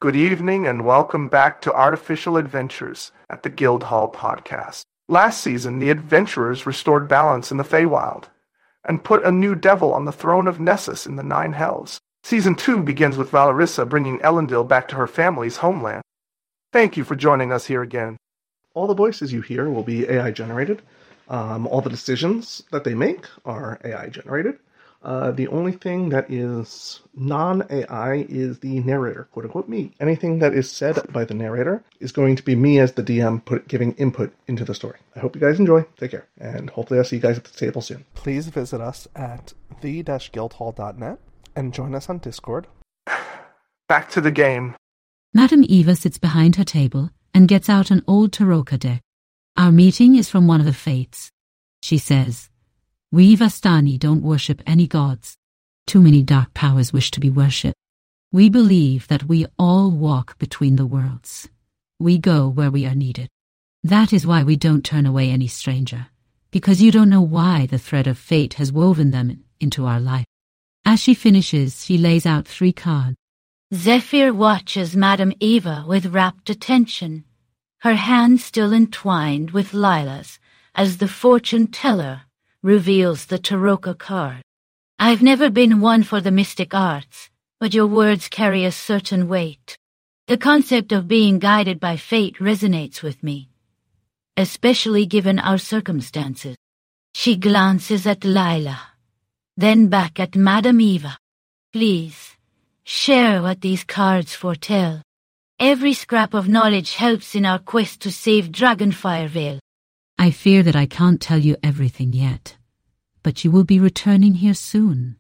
Good evening and welcome back to Artificial Adventures at the Guildhall Podcast. Last season, the adventurers restored balance in the Feywild and put a new devil on the throne of Nessus in the Nine Hells. Season 2 begins with Valerissa bringing Elendil back to her family's homeland. Thank you for joining us here again. All the voices you hear will be AI generated. All the decisions that they make are AI generated. The only thing that is non-AI is the narrator, quote-unquote me. Anything that is said by the narrator is going to be me as the DM giving input into the story. I hope you guys enjoy. Take care. And hopefully I'll see you guys at the table soon. Please visit us at the-guildhall.net and join us on Discord. Back to the game. Madame Eva sits behind her table and gets out an old Taroka deck. Our meeting is from one of the fates. She says, "We Vastani don't worship any gods. Too many dark powers wish to be worshipped. We believe that we all walk between the worlds. We go where we are needed. That is why we don't turn away any stranger, because you don't know why the thread of fate has woven them into our life." As she finishes, she lays out 3 cards. Zephyr watches Madame Eva with rapt attention, her hand still entwined with Lila's as the fortune teller reveals the Taroka card. "I've never been one for the mystic arts, but your words carry a certain weight. The concept of being guided by fate resonates with me, especially given our circumstances." She glances at Lila, then back at Madame Eva. "Please, share what these cards foretell. Every scrap of knowledge helps in our quest to save Dragonfire Vale." "I fear that I can't tell you everything yet, but you will be returning here soon.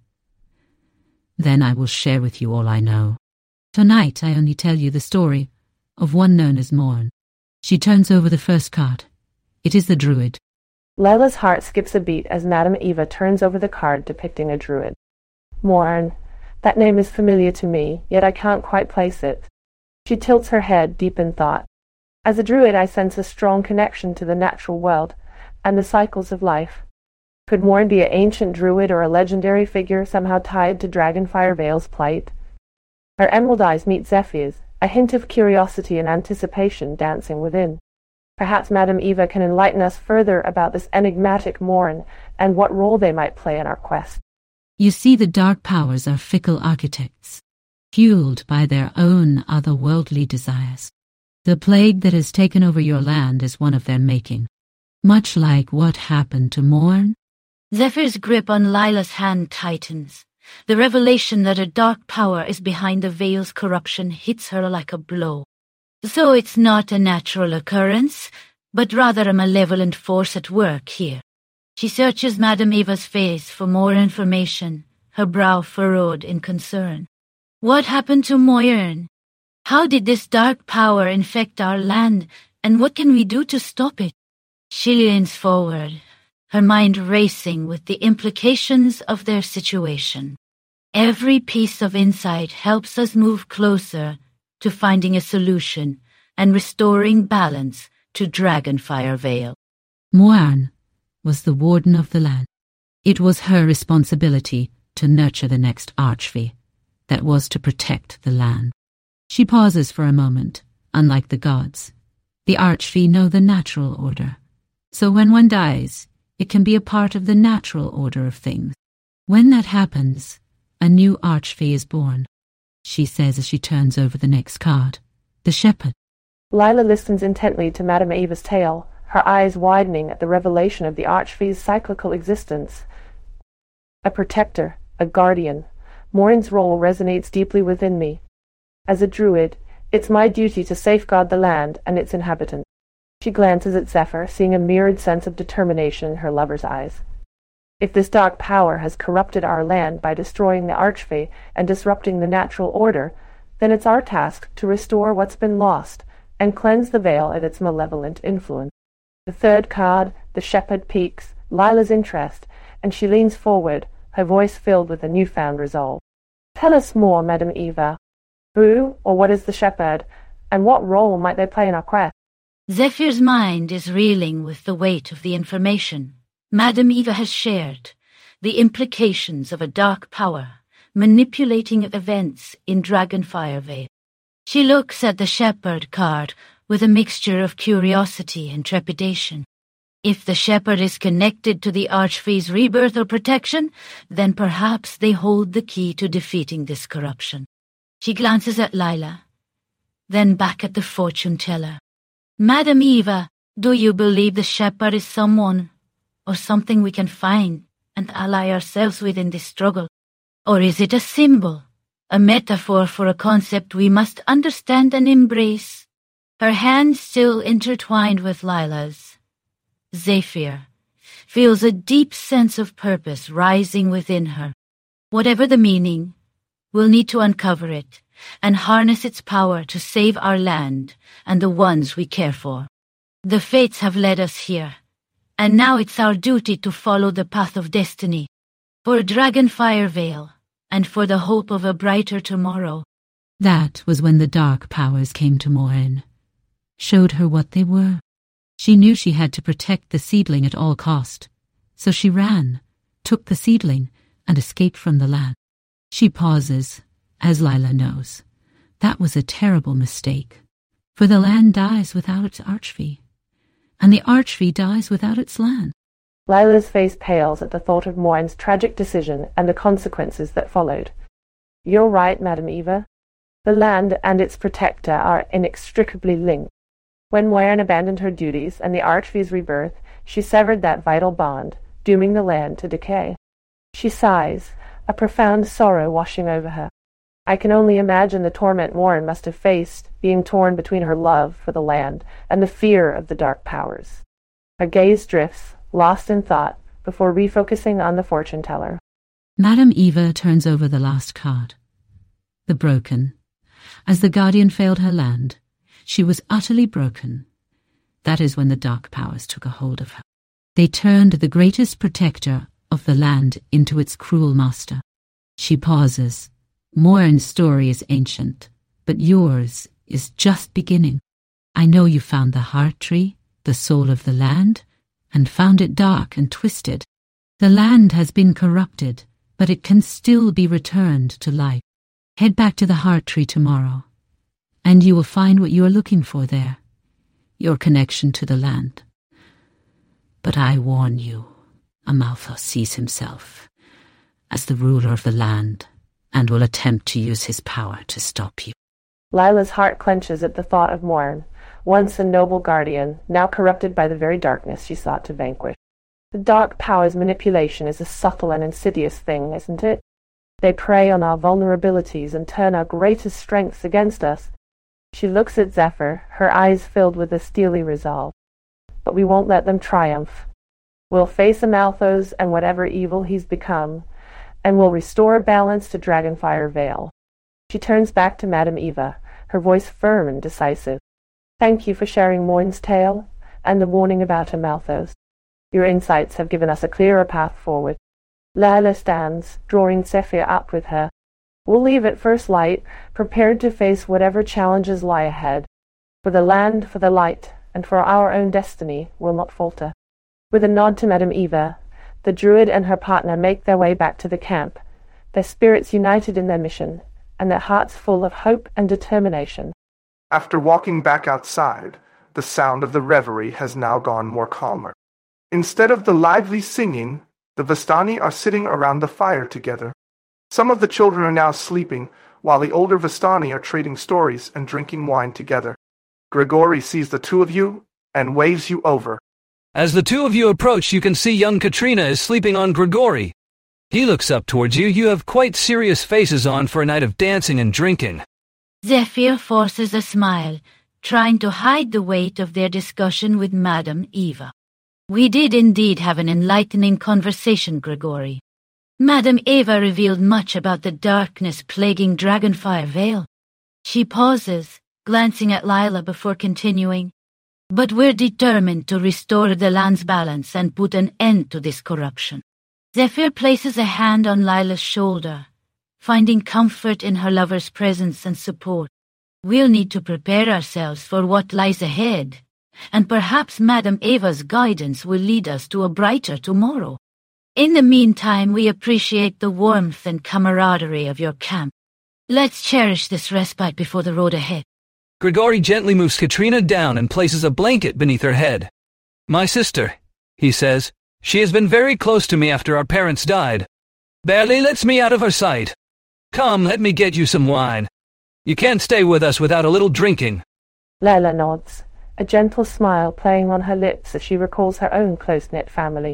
Then I will share with you all I know. Tonight I only tell you the story of one known as Morn." She turns over the first card. It is the Druid. Lila's heart skips a beat as Madame Eva turns over the card depicting a druid. Morn. That name is familiar to me, yet I can't quite place it. She tilts her head, deep in thought. As a druid, I sense a strong connection to the natural world and the cycles of life. Could Morn be an ancient druid or a legendary figure somehow tied to Dragonfire Vale's plight? Her emerald eyes meet Zephyr's, a hint of curiosity and anticipation dancing within. Perhaps Madame Eva can enlighten us further about this enigmatic Morn and what role they might play in our quest. You see, the dark powers are fickle architects, fueled by their own otherworldly desires. The plague that has taken over your land is one of their making, much like what happened to Morn. Zephyr's grip on Lila's hand tightens. The revelation that a dark power is behind the Vale's corruption hits her like a blow. So it's not a natural occurrence, but rather a malevolent force at work here. She searches Madame Eva's face for more information, her brow furrowed in concern. "What happened to Moyern? How did this dark power infect our land, and what can we do to stop it?" She leans forward, her mind racing with the implications of their situation. Every piece of insight helps us move closer to finding a solution and restoring balance to Dragonfire Vale. Moyern was the warden of the land. It was her responsibility to nurture the next Archfey, that was to protect the land. She pauses for a moment. Unlike the gods, the Archfey know the natural order. So when one dies, it can be a part of the natural order of things. When that happens, a new Archfey is born, she says as she turns over the next card. The Shepherd. Lila listens intently to Madame Eva's tale, her eyes widening at the revelation of the Archfey's cyclical existence. A protector, a guardian. Morn's role resonates deeply within me. As a druid, it's my duty to safeguard the land and its inhabitants. She glances at Zephyr, seeing a mirrored sense of determination in her lover's eyes. If this dark power has corrupted our land by destroying the Archfey and disrupting the natural order, then it's our task to restore what's been lost and cleanse the Vale of its malevolent influence. The third card, the Shepherd, piques Lila's interest, and she leans forward, her voice filled with a newfound resolve. "Tell us more, Madame Eva. Who or what is the Shepherd, and what role might they play in our quest?" Zephyr's mind is reeling with the weight of the information Madame Eva has shared, the implications of a dark power manipulating events in Dragonfire Vale. She looks at the shepherd card with a mixture of curiosity and trepidation. If the shepherd is connected to the Archfey's rebirth or protection, then perhaps they hold the key to defeating this corruption. She glances at Lila, then back at the fortune teller. Madam Eva, do you believe the shepherd is someone or something we can find and ally ourselves with in this struggle? Or is it a symbol, a metaphor for a concept we must understand and embrace? Her hands still intertwined with Lila's. Zephyr feels a deep sense of purpose rising within her. Whatever the meaning, we'll need to uncover it and harness its power to save our land and the ones we care for. The fates have led us here, and now it's our duty to follow the path of destiny, for Dragonfire Vale, and for the hope of a brighter tomorrow. That was when the dark powers came to Morin, showed her what they were. She knew she had to protect the seedling at all cost, so she ran, took the seedling, and escaped from the land. She pauses, as Lila knows. That was a terrible mistake, for the land dies without its Archfey, and the Archfey dies without its land. Lila's face pales at the thought of Morin's tragic decision and the consequences that followed. You're right, Madam Eva. The land and its protector are inextricably linked. When Morin abandoned her duties and the Archfey's rebirth, she severed that vital bond, dooming the land to decay. She sighs, a profound sorrow washing over her. I can only imagine the torment Morin must have faced, being torn between her love for the land and the fear of the dark powers. Her gaze drifts, lost in thought, before refocusing on the fortune teller. Madame Eva turns over the last card. The broken. As the Guardian failed her land, she was utterly broken. That is when the dark powers took a hold of her. They turned the greatest protector of the land into its cruel master. She pauses. Morin's story is ancient, but yours is just beginning. I know you found the heart tree, the soul of the land, and found it dark and twisted. The land has been corrupted, but it can still be returned to life. Head back to the heart tree tomorrow, and you will find what you are looking for there, your connection to the land. But I warn you, Amalthus sees himself as the ruler of the land and will attempt to use his power to stop you. Lila's heart clenches at the thought of Morin, once a noble guardian, now corrupted by the very darkness she sought to vanquish. The dark power's manipulation is a subtle and insidious thing, isn't it? They prey on our vulnerabilities and turn our greatest strengths against us. She looks at Zephyr, her eyes filled with a steely resolve. But we won't let them triumph. We'll face Amalthus and whatever evil he's become, and we'll restore balance to Dragonfire Vale. She turns back to Madame Eva, her voice firm and decisive. Thank you for sharing Morin's tale and the warning about Amalthus. Your insights have given us a clearer path forward. Lila stands, drawing Zephyr up with her. We'll leave at first light, prepared to face whatever challenges lie ahead. For the land, for the light, and for our own destiny, we'll not falter. With a nod to Madame Eva, the druid and her partner make their way back to the camp, their spirits united in their mission, and their hearts full of hope and determination. After walking back outside, the sound of the reverie has now gone more calmer. Instead of the lively singing, the Vistani are sitting around the fire together. Some of the children are now sleeping, while the older Vistani are trading stories and drinking wine together. Grigori sees the two of you and waves you over. As the two of you approach, you can see young Katrina is sleeping on Grigori. He looks up towards you. You have quite serious faces on for a night of dancing and drinking. Zephyr forces a smile, trying to hide the weight of their discussion with Madame Eva. We did indeed have an enlightening conversation, Grigori. Madame Eva revealed much about the darkness plaguing Dragonfire Vale. She pauses, glancing at Lila before continuing. But we're determined to restore the land's balance and put an end to this corruption. Zephyr places a hand on Lila's shoulder, finding comfort in her lover's presence and support. We'll need to prepare ourselves for what lies ahead, and perhaps Madame Eva's guidance will lead us to a brighter tomorrow. In the meantime, we appreciate the warmth and camaraderie of your camp. Let's cherish this respite before the road ahead. Grigori gently moves Katrina down and places a blanket beneath her head. My sister, he says. She has been very close to me after our parents died. Barely lets me out of her sight. Come, let me get you some wine. You can't stay with us without a little drinking. Lila nods, a gentle smile playing on her lips as she recalls her own close-knit family.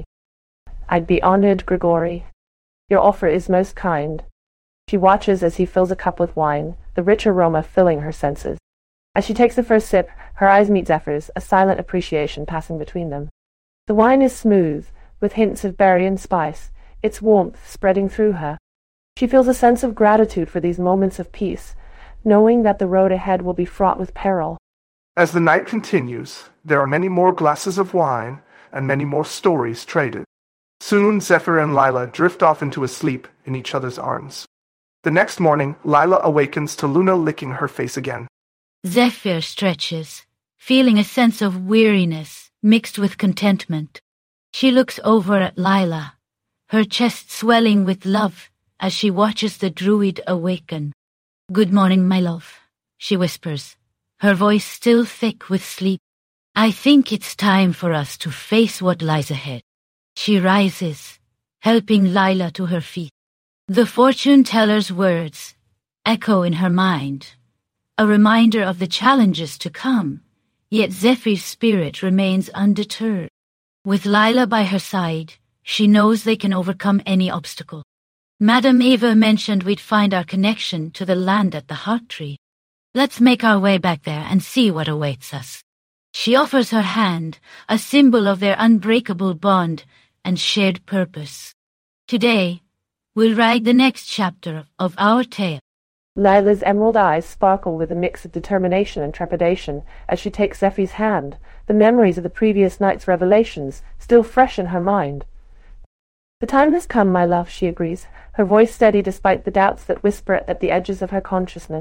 I'd be honored, Grigori. Your offer is most kind. She watches as he fills a cup with wine, the rich aroma filling her senses. As she takes the first sip, her eyes meet Zephyr's, a silent appreciation passing between them. The wine is smooth, with hints of berry and spice, its warmth spreading through her. She feels a sense of gratitude for these moments of peace, knowing that the road ahead will be fraught with peril. As the night continues, there are many more glasses of wine and many more stories traded. Soon Zephyr and Lila drift off into a sleep in each other's arms. The next morning, Lila awakens to Luna licking her face again. Zephyr stretches, feeling a sense of weariness mixed with contentment. She looks over at Lila, her chest swelling with love as she watches the druid awaken. Good morning, my love, she whispers, her voice still thick with sleep. I think it's time for us to face what lies ahead. She rises, helping Lila to her feet. The fortune-teller's words echo in her mind, a reminder of the challenges to come, yet Zephyr's spirit remains undeterred. With Lila by her side, she knows they can overcome any obstacle. Madame Eva mentioned we'd find our connection to the land at the Heart Tree. Let's make our way back there and see what awaits us. She offers her hand, a symbol of their unbreakable bond and shared purpose. Today, we'll write the next chapter of our tale. Lila's emerald eyes sparkle with a mix of determination and trepidation as she takes Zephyr's hand, the memories of the previous night's revelations still fresh in her mind. The time has come, my love, she agrees, her voice steady despite the doubts that whisper at the edges of her consciousness.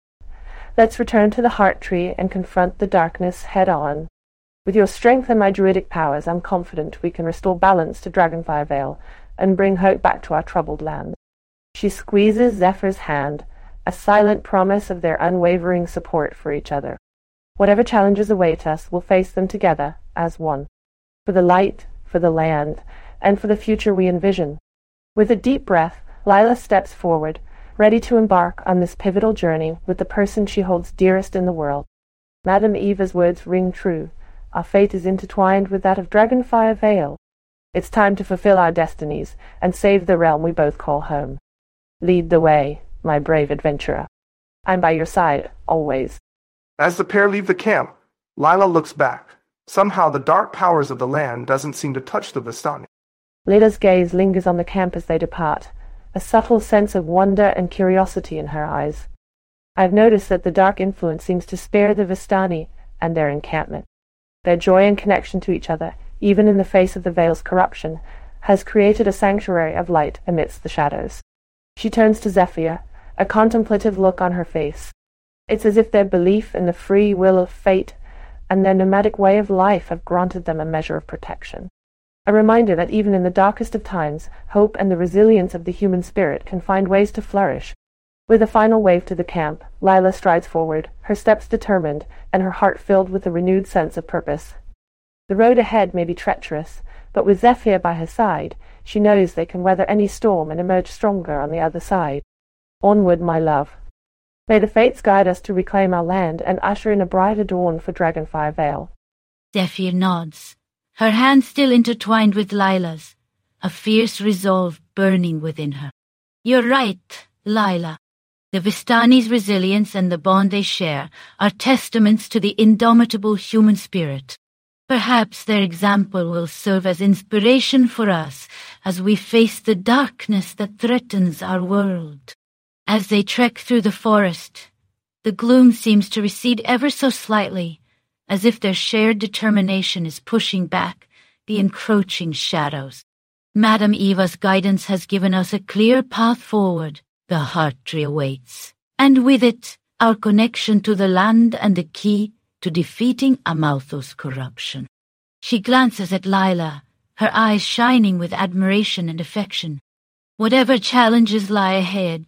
Let's return to the Heart Tree and confront the darkness head-on. With your strength and my druidic powers, I'm confident we can restore balance to Dragonfire Vale and bring hope back to our troubled land. She squeezes Zephyr's hand, a silent promise of their unwavering support for each other. Whatever challenges await us, we'll face them together as one. For the light, for the land, and for the future we envision. With a deep breath, Lila steps forward, ready to embark on this pivotal journey with the person she holds dearest in the world. Madame Eva's words ring true. Our fate is intertwined with that of Dragonfire Vale. It's time to fulfill our destinies and save the realm we both call home. Lead the way, my brave adventurer. I'm by your side, always. As the pair leave the camp, Lila looks back. Somehow the dark powers of the land doesn't seem to touch the Vistani. Lila's gaze lingers on the camp as they depart, a subtle sense of wonder and curiosity in her eyes. I've noticed that the dark influence seems to spare the Vistani and their encampment. Their joy and connection to each other, even in the face of the Vale's corruption, has created a sanctuary of light amidst the shadows. She turns to Zephyr, a contemplative look on her face. It's as if their belief in the free will of fate and their nomadic way of life have granted them a measure of protection. A reminder that even in the darkest of times, hope and the resilience of the human spirit can find ways to flourish. With a final wave to the camp, Lila strides forward, her steps determined, and her heart filled with a renewed sense of purpose. The road ahead may be treacherous, but with Zephyr by her side, she knows they can weather any storm and emerge stronger on the other side. Onward, my love. May the fates guide us to reclaim our land and usher in a brighter dawn for Dragonfire Vale. Zephyr nods, her hand still intertwined with Lila's, a fierce resolve burning within her. You're right, Lila. The Vistani's resilience and the bond they share are testaments to the indomitable human spirit. Perhaps their example will serve as inspiration for us as we face the darkness that threatens our world. As they trek through the forest, the gloom seems to recede ever so slightly, as if their shared determination is pushing back the encroaching shadows. Madame Eva's guidance has given us a clear path forward. The Heart Tree awaits, and with it, our connection to the land and the key to defeating Amalthus' corruption. She glances at Lila, her eyes shining with admiration and affection. Whatever challenges lie ahead,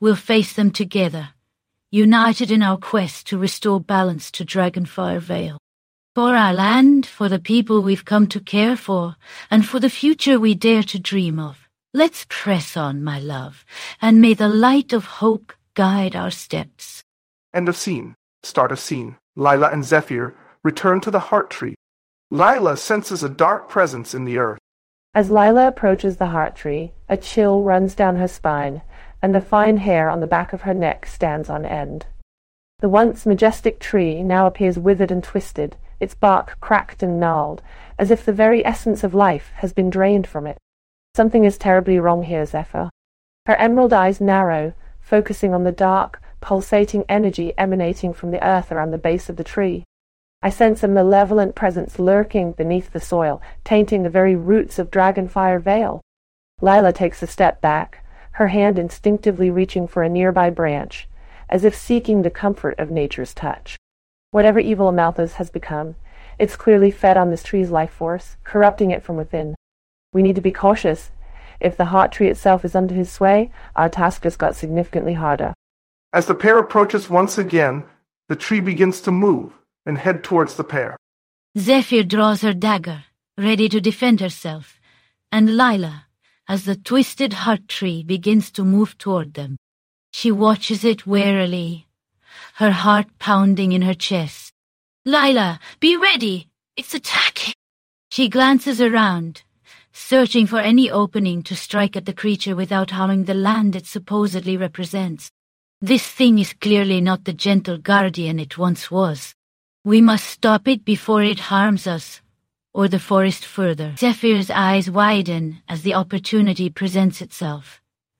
we'll face them together, united in our quest to restore balance to Dragonfire Vale. For our land, for the people we've come to care for, and for the future we dare to dream of. Let's press on, my love, and may the light of hope guide our steps. End of scene. Start of scene. Lila and Zephyr return to the Heart Tree. Lila senses a dark presence in the earth. As Lila approaches the Heart Tree, a chill runs down her spine, and the fine hair on the back of her neck stands on end. The once majestic tree now appears withered and twisted, its bark cracked and gnarled, as if the very essence of life has been drained from it. Something is terribly wrong here, Zephyr. Her emerald eyes narrow, focusing on the dark, pulsating energy emanating from the earth around the base of the tree. I sense a malevolent presence lurking beneath the soil, tainting the very roots of Dragonfire Vale. Lila takes a step back, her hand instinctively reaching for a nearby branch, as if seeking the comfort of nature's touch. Whatever evil Amalthus has become, it's clearly fed on this tree's life force, corrupting it from within. We need to be cautious. If the Heart Tree itself is under his sway, our task just got significantly harder. As the pair approaches once again, the tree begins to move and head towards the pair. Zephyr draws her dagger, ready to defend herself, and Lila, as the twisted Heart Tree begins to move toward them. She watches it warily, her heart pounding in her chest. Lila, be ready! It's attacking! She glances around, searching for any opening to strike at the creature without harming the land it supposedly represents. This thing is clearly not the gentle guardian it once was. We must stop it before it harms us, or the forest further. Zephyr's eyes widen as the opportunity presents itself.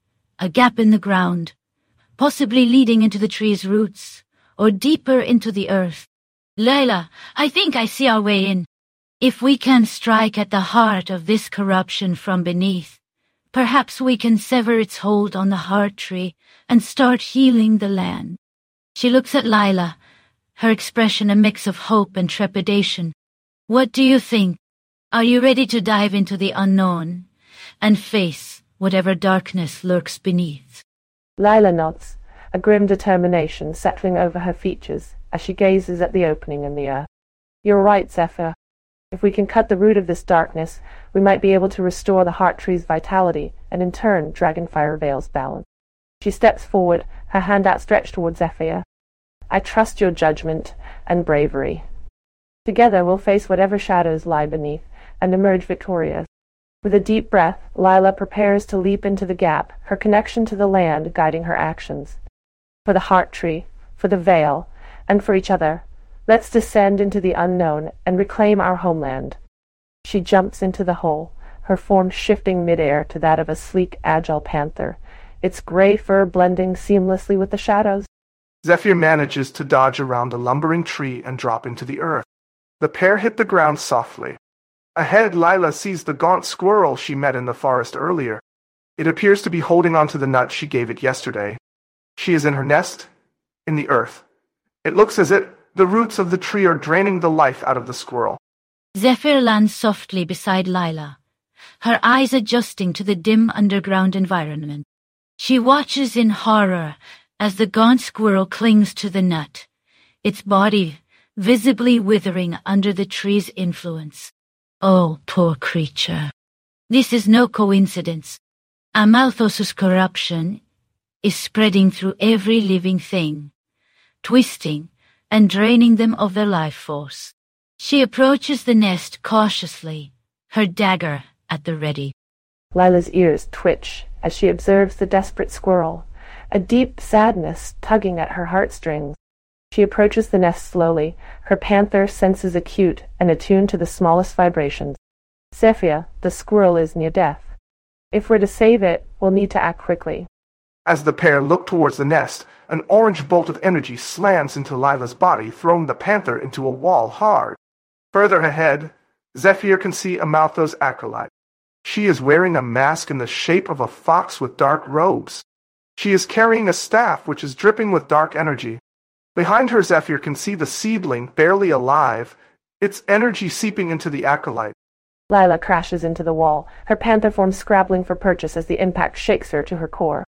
A gap in the ground, possibly leading into the tree's roots, or deeper into the earth. Lila, I think I see our way in. If we can strike at the heart of this corruption from beneath, perhaps we can sever its hold on the Heart Tree and start healing the land. She looks at Lila, her expression a mix of hope and trepidation. What do you think? Are you ready to dive into the unknown and face whatever darkness lurks beneath? Lila nods, a grim determination settling over her features as she gazes at the opening in the earth. You're right, Zephyr. If we can cut the root of this darkness, we might be able to restore the Heart Tree's vitality and in turn Dragonfire Vale's balance. She steps forward, her hand outstretched towards Zephyr. I trust your judgment and bravery. Together we'll face whatever shadows lie beneath and emerge victorious. With a deep breath, Lila prepares to leap into the gap, her connection to the land guiding her actions. For the Heart Tree, for the Vale, and for each other, let's descend into the unknown and reclaim our homeland. She jumps into the hole, her form shifting midair to that of a sleek, agile panther, its gray fur blending seamlessly with the shadows. Zephyr manages to dodge around a lumbering tree and drop into the earth. The pair hit the ground softly. Ahead, Lila sees the gaunt squirrel she met in the forest earlier. It appears to be holding onto the nut she gave it yesterday. She is in her nest, in the earth. It looks as if the roots of the tree are draining the life out of the squirrel. Zephyr lands softly beside Lila, her eyes adjusting to the dim underground environment. She watches in horror as the gaunt squirrel clings to the nut, its body visibly withering under the tree's influence. Oh, poor creature. This is no coincidence. Amalthos's corruption is spreading through every living thing, twisting and draining them of their life force. She approaches the nest cautiously, her dagger at the ready. Lila's ears twitch as she observes the desperate squirrel, a deep sadness tugging at her heartstrings. She approaches the nest slowly, her panther senses acute and attuned to the smallest vibrations. Zephyr, the squirrel, is near death. If we're to save it, we'll need to act quickly. As the pair look towards the nest, an orange bolt of energy slams into Lila's body, throwing the panther into a wall hard. Further ahead, Zephyr can see Amalthos' acolyte. She is wearing a mask in the shape of a fox with dark robes. She is carrying a staff which is dripping with dark energy. Behind her, Zephyr can see the seedling, barely alive, its energy seeping into the acolyte. Lila crashes into the wall, her panther form scrabbling for purchase as the impact shakes her to her core.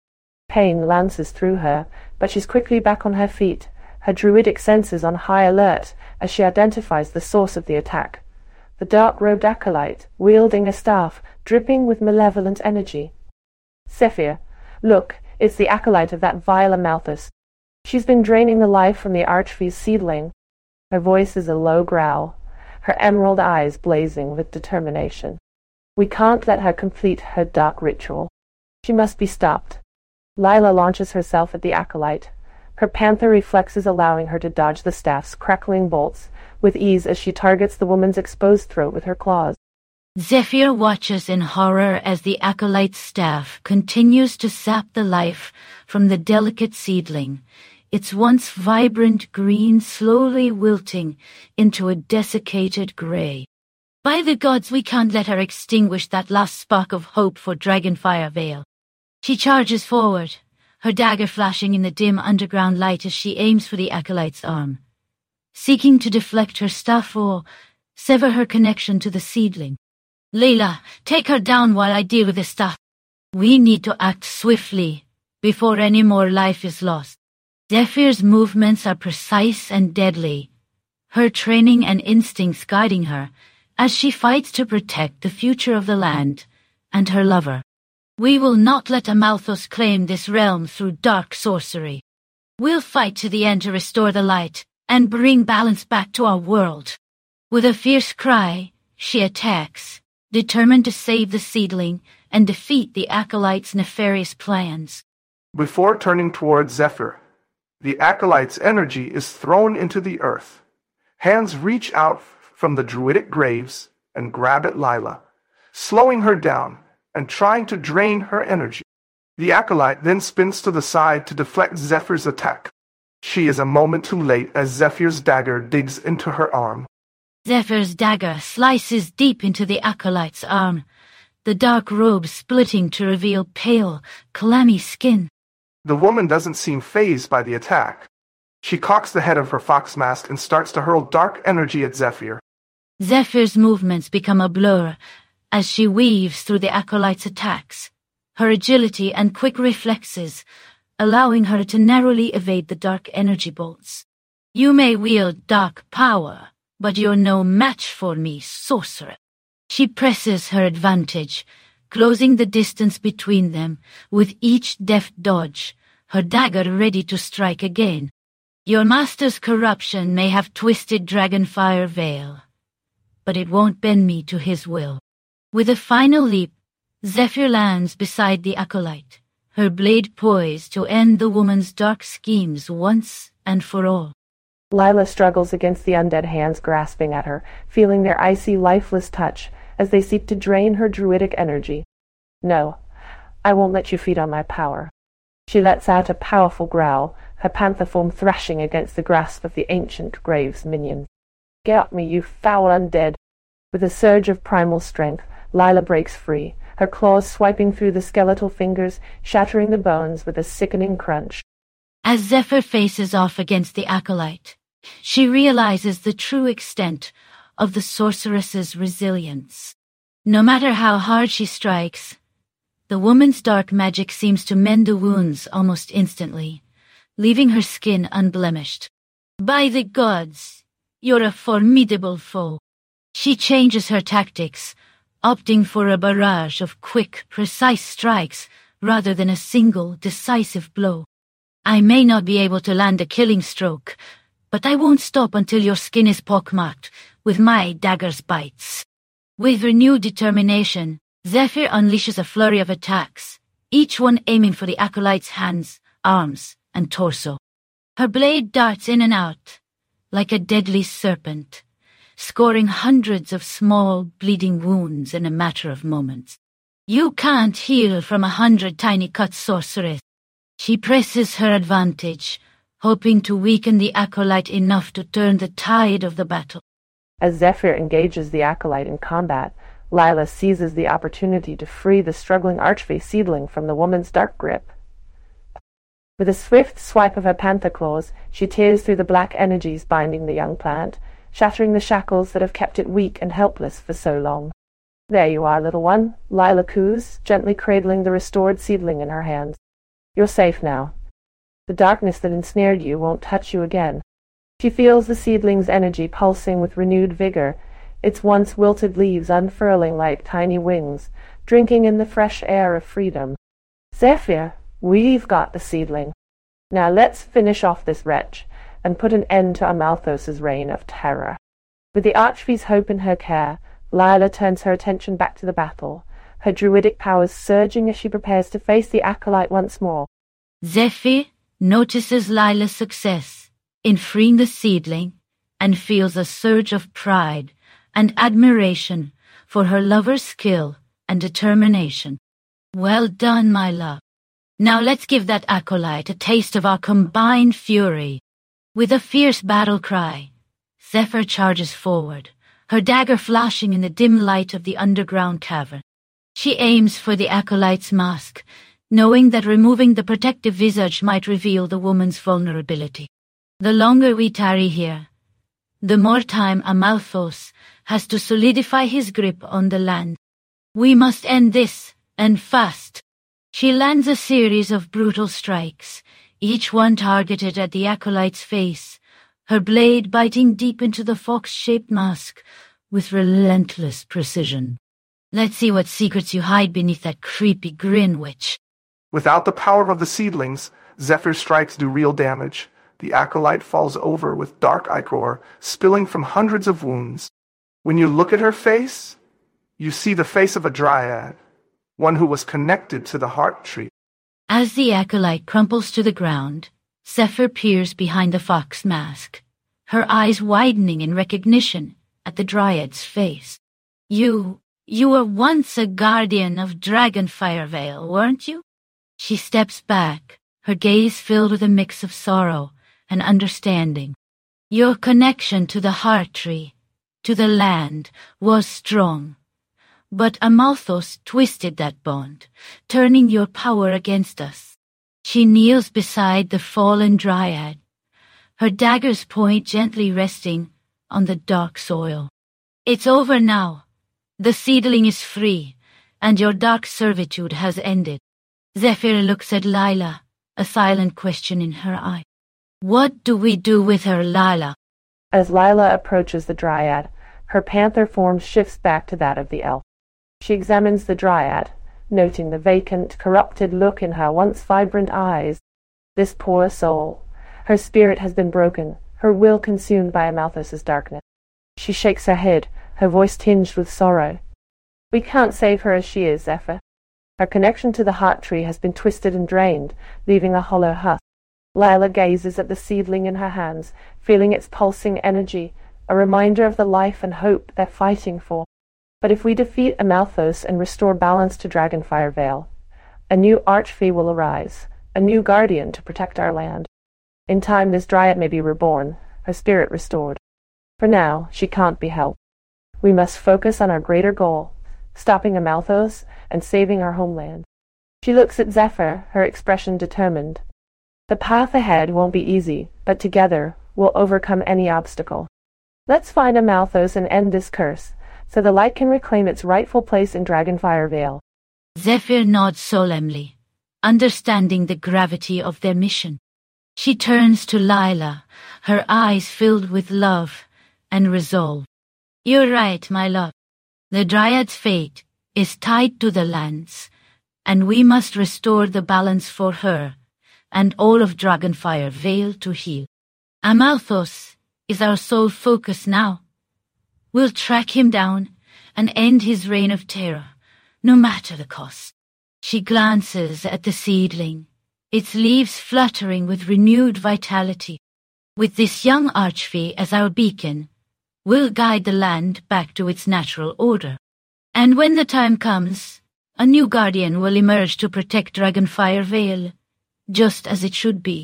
Pain lances through her, but she's quickly back on her feet, her druidic senses on high alert as she identifies the source of the attack. The dark-robed acolyte, wielding a staff, dripping with malevolent energy. Zephyr, look, it's the acolyte of that vile Amalthus. She's been draining the life from the Archfey's seedling. Her voice is a low growl, her emerald eyes blazing with determination. We can't let her complete her dark ritual. She must be stopped. Lila launches herself at the acolyte, her panther reflexes allowing her to dodge the staff's crackling bolts with ease as she targets the woman's exposed throat with her claws. Zephyr watches in horror as the acolyte's staff continues to sap the life from the delicate seedling, its once vibrant green slowly wilting into a desiccated grey. By the gods, we can't let her extinguish that last spark of hope for Dragonfire Vale. She charges forward, her dagger flashing in the dim underground light as she aims for the acolyte's arm, seeking to deflect her staff or sever her connection to the seedling. Layla, take her down while I deal with the staff. We need to act swiftly before any more life is lost. Zephyr's movements are precise and deadly, her training and instincts guiding her as she fights to protect the future of the land and her lover. We will not let Amalthus claim this realm through dark sorcery. We'll fight to the end to restore the light and bring balance back to our world. With a fierce cry, she attacks, determined to save the seedling and defeat the acolyte's nefarious plans. Before turning towards Zephyr, the acolyte's energy is thrown into the earth. Hands reach out from the druidic graves and grab at Lila, slowing her down and trying to drain her energy. The acolyte then spins to the side to deflect Zephyr's attack. She is a moment too late as Zephyr's dagger digs into her arm. Zephyr's dagger slices deep into the acolyte's arm, the dark robe splitting to reveal pale, clammy skin. The woman doesn't seem fazed by the attack. She cocks the head of her fox mask and starts to hurl dark energy at Zephyr. Zephyr's movements become a blur as she weaves through the acolyte's attacks, her agility and quick reflexes allowing her to narrowly evade the dark energy bolts. You may wield dark power, but you're no match for me, sorcerer. She presses her advantage, closing the distance between them with each deft dodge, her dagger ready to strike again. Your master's corruption may have twisted Dragonfire Vale, but it won't bend me to his will. With a final leap, Zephyr lands beside the acolyte, her blade poised to end the woman's dark schemes once and for all. Lila struggles against the undead hands grasping at her, feeling their icy, lifeless touch as they seek to drain her druidic energy. No, I won't let you feed on my power. She lets out a powerful growl, her panther form thrashing against the grasp of the ancient Graves minion. Get up me, you foul undead! With a surge of primal strength, Lila breaks free, her claws swiping through the skeletal fingers, shattering the bones with a sickening crunch. As Zephyr faces off against the acolyte, she realizes the true extent of the sorceress's resilience. No matter how hard she strikes, the woman's dark magic seems to mend the wounds almost instantly, leaving her skin unblemished. By the gods, you're a formidable foe. She changes her tactics, opting for a barrage of quick, precise strikes rather than a single, decisive blow. I may not be able to land a killing stroke, but I won't stop until your skin is pockmarked with my dagger's bites. With renewed determination, Zephyr unleashes a flurry of attacks, each one aiming for the acolyte's hands, arms, and torso. Her blade darts in and out, like a deadly serpent, scoring hundreds of small, bleeding wounds in a matter of moments. You can't heal from 100 tiny cuts, sorceress. She presses her advantage, hoping to weaken the acolyte enough to turn the tide of the battle. As Zephyr engages the acolyte in combat, Lila seizes the opportunity to free the struggling archfey seedling from the woman's dark grip. With a swift swipe of her panther claws, she tears through the black energies binding the young plant, shattering the shackles that have kept it weak and helpless for so long. There you are, little one, Lila coos, gently cradling the restored seedling in her hands. You're safe now. The darkness that ensnared you won't touch you again. She feels the seedling's energy pulsing with renewed vigor, its once wilted leaves unfurling like tiny wings, drinking in the fresh air of freedom. Zephyr, we've got the seedling. Now let's finish off this wretch, and put an end to Amalthos's reign of terror. With the Archfey's hope in her care, Lila turns her attention back to the battle, her druidic powers surging as she prepares to face the acolyte once more. Zephyr notices Lila's success in freeing the seedling and feels a surge of pride and admiration for her lover's skill and determination. Well done, my love. Now let's give that acolyte a taste of our combined fury. With a fierce battle cry, Zephyr charges forward, her dagger flashing in the dim light of the underground cavern. She aims for the acolyte's mask, knowing that removing the protective visage might reveal the woman's vulnerability. The longer we tarry here, the more time Amalthos has to solidify his grip on the land. We must end this, and fast. She lands a series of brutal strikes, each one targeted at the acolyte's face, her blade biting deep into the fox-shaped mask with relentless precision. Let's see what secrets you hide beneath that creepy grin, witch. Without the power of the seedlings, Zephyr's strikes do real damage. The acolyte falls over with dark ichor spilling from hundreds of wounds. When you look at her face, you see the face of a dryad, one who was connected to the heart tree. As the acolyte crumples to the ground, Zephyr peers behind the fox mask, her eyes widening in recognition at the dryad's face. You were once a guardian of Dragonfire Vale, weren't you? She steps back, her gaze filled with a mix of sorrow and understanding. Your connection to the heart tree, to the land, was strong. But Amalthos twisted that bond, turning your power against us. She kneels beside the fallen dryad, her dagger's point gently resting on the dark soil. It's over now. The seedling is free, and your dark servitude has ended. Zephyr looks at Lila, a silent question in her eye. What do we do with her, Lila? As Lila approaches the dryad, her panther form shifts back to that of the elf. She examines the dryad, noting the vacant, corrupted look in her once vibrant eyes. This poor soul. Her spirit has been broken, her will consumed by Amalthos's darkness. She shakes her head, her voice tinged with sorrow. We can't save her as she is, Zephyr. Her connection to the heart tree has been twisted and drained, leaving a hollow husk. Lila gazes at the seedling in her hands, feeling its pulsing energy, a reminder of the life and hope they're fighting for. But if we defeat Amalthos and restore balance to Dragonfire Vale, a new Archfey will arise, a new guardian to protect our land. In time this dryad may be reborn, her spirit restored. For now, she can't be helped. We must focus on our greater goal, stopping Amalthos and saving our homeland. She looks at Zephyr, her expression determined. The path ahead won't be easy, but together we'll overcome any obstacle. Let's find Amalthos and end this curse, so the light can reclaim its rightful place in Dragonfire Vale. Zephyr nods solemnly, understanding the gravity of their mission. She turns to Lila, her eyes filled with love and resolve. You're right, my love. The Dryad's fate is tied to the lands, and we must restore the balance for her and all of Dragonfire Vale to heal. Amalthos is our sole focus now. We'll track him down and end his reign of terror, no matter the cost. She glances at the seedling, its leaves fluttering with renewed vitality. With this young Archfey as our beacon, we'll guide the land back to its natural order. And when the time comes, a new guardian will emerge to protect Dragonfire Vale, just as it should be.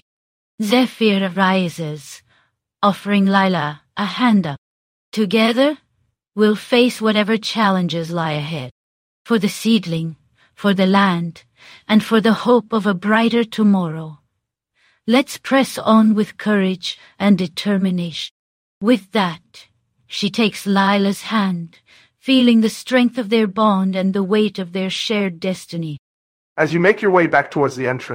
Zephyr rises, offering Lila a hand up. Together, we'll face whatever challenges lie ahead. For the seedling, for the land, and for the hope of a brighter tomorrow. Let's press on with courage and determination. With that, she takes Lila's hand, feeling the strength of their bond and the weight of their shared destiny. As you make your way back towards the entrance,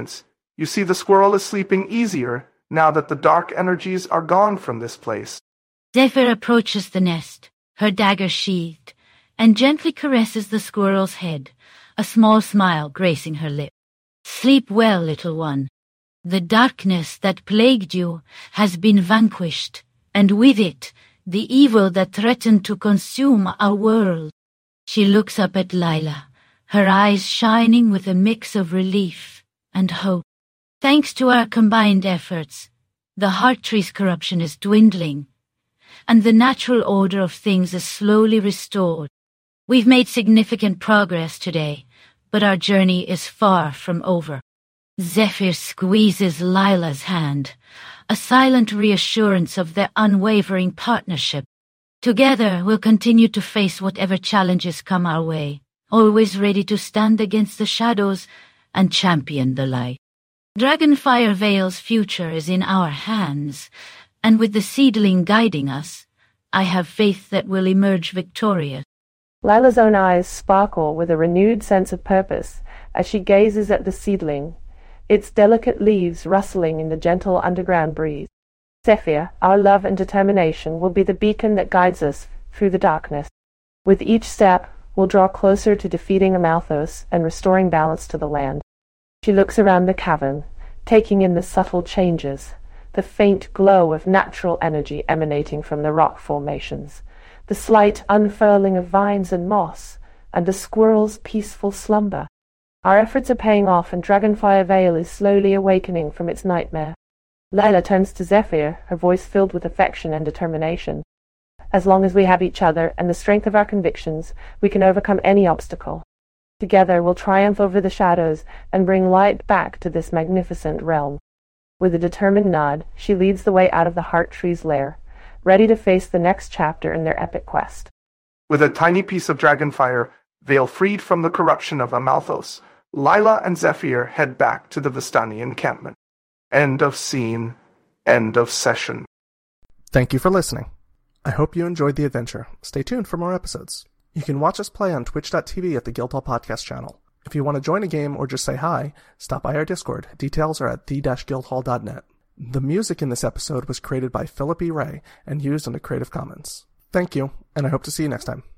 You see, the squirrel is sleeping easier now that the dark energies are gone from this place. Zephyr approaches the nest, her dagger sheathed, and gently caresses the squirrel's head, a small smile gracing her lip. Sleep well, little one. The darkness that plagued you has been vanquished, and with it, the evil that threatened to consume our world. She looks up at Lila, her eyes shining with a mix of relief and hope. Thanks to our combined efforts, the heart tree's corruption is dwindling, and the natural order of things is slowly restored. We've made significant progress today, but our journey is far from over. Zephyr squeezes Lila's hand, a silent reassurance of their unwavering partnership. Together we'll continue to face whatever challenges come our way, always ready to stand against the shadows and champion the light. Dragonfire Vale's future is in our hands, and with the seedling guiding us, I have faith that we'll emerge victorious. Lila's own eyes sparkle with a renewed sense of purpose as she gazes at the seedling, its delicate leaves rustling in the gentle underground breeze. Zephyr, our love and determination will be the beacon that guides us through the darkness. With each step, we'll draw closer to defeating Amalthos and restoring balance to the land. She looks around the cavern, taking in the subtle changes, the faint glow of natural energy emanating from the rock formations, the slight unfurling of vines and moss, and the squirrel's peaceful slumber. Our efforts are paying off, and Dragonfire Vale is slowly awakening from its nightmare. Lila turns to Zephyr, her voice filled with affection and determination. As long as we have each other and the strength of our convictions, we can overcome any obstacle. Together we'll triumph over the shadows and bring light back to this magnificent realm. With a determined nod, she leads the way out of the Heart Tree's lair, ready to face the next chapter in their epic quest. With a tiny piece of Dragonfire Vale freed from the corruption of Amalthos, Lila and Zephyr head back to the Vistani encampment. End of scene. End of session. Thank you for listening. I hope you enjoyed the adventure. Stay tuned for more episodes. You can watch us play on twitch.tv at the Guildhall Podcast channel. If you want to join a game or just say hi, stop by our Discord. Details are at the-guildhall.net. The music in this episode was created by Philip E. Ray and used under Creative Commons. Thank you, and I hope to see you next time.